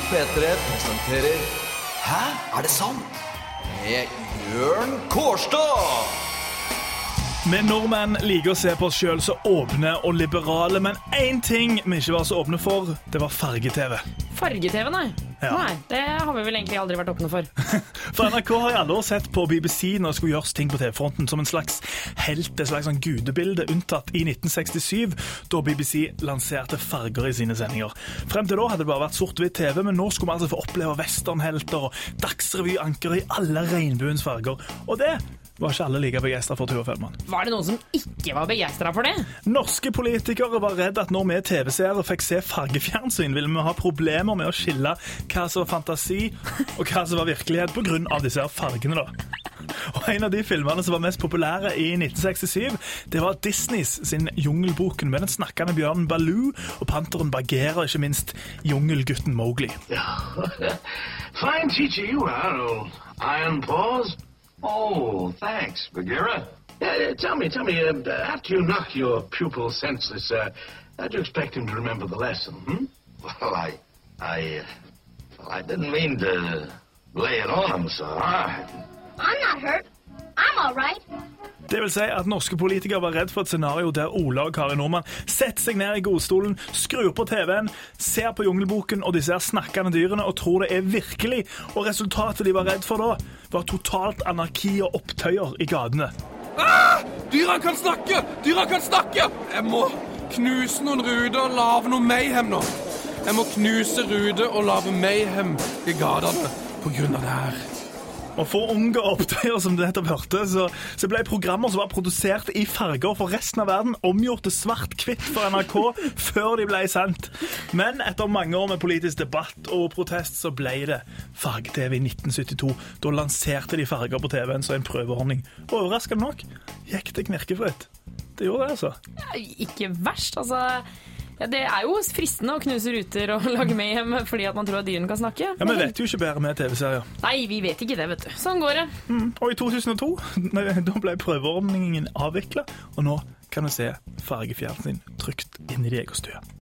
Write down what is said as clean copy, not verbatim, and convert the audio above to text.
P3 presenterer Hæ? Er det sant? Med Jørn Kårstad. Vi nordmenn liker å se på oss selv så åpne og liberale, men en ting vi ikke var så åpne for, det var farge-TV. Farge-TV, nei. Ja. Nei, det har vi vel egentlig aldri vært åpne for. For NRK har i alle år sett på BBC når det skulle gjøres ting på TV-fronten som en slags helt, et slags sånn gudebilde, unntatt i 1967, da BBC lanserte farger i sine sendinger. Frem til da hadde det bare vært sort-hvitt TV, men nå skulle vi altså få oppleve westernhelter og dagsrevyankere i alle regnbuens farger. Og det var ikke alle like begeistret for Tuva Fellmann. Var det noen som ikke var begeistret for det? Norske politikere var redd at når vi TV-seere fikk se fargefjernsyn, ville vi ha problemer med å skille hva som var fantasi og hva som var virkelighet på grunn av disse fargene da. Og en av de filmene som var mest populære i 1967, det var Disneys sin Jungelboken med den snakkende bjørnen Baloo og panteren Bagheera og ikke minst jungelgutten Mowgli. Fine teacher you are, old Iron Paws. Oh, thanks, Bagheera. Tell me, after you knock your pupil senseless, how do you expect him to remember the lesson, hmm? Well, I didn't mean to lay it on him, sir. I'm not hurt. I'm all right. Det vil si at norske politikere var redd for et scenario der Ola og Kari Nordmann setter seg ned i godstolen, skrur på TV-en, ser på Jungelboken og disse snakkende dyrene og tror det er virkelig, og resultatet de var redd for da, var totalt anarki og opptøyer i gatene. Dyra kan snakke! Dyra kan snakke! Jeg må knuse noen ruder og lave noe mayhem nå. Jeg må knuse ruder og lave mayhem i gatene på grunn av det her. Og for unge opptøyer som du nettopp hørte, så ble programmer som var produsert i farger for resten av verden omgjort til svart-hvitt for NRK før de ble sendt. Men etter mange år med politisk debatt og protest så ble det farge-TV i 1972. Da lanserte de farger på TV-en som en prøveordning. Og overraskende nok gikk det knirkefritt. Det gjorde det, altså. Ja, ikke verst, altså. Ja, det er jo fristende å knuse ruter og lage mayhem fordi at man tror at dyrene kan snakke. Ja, men vet jo ikke bedre med TV-serier. Nei, vi vet ikke det, vet du. Sånn går det. Og i 2002, da ble prøveordningen avviklet, og nå kan du se fargefjernsyn trygt inn i din egen stue.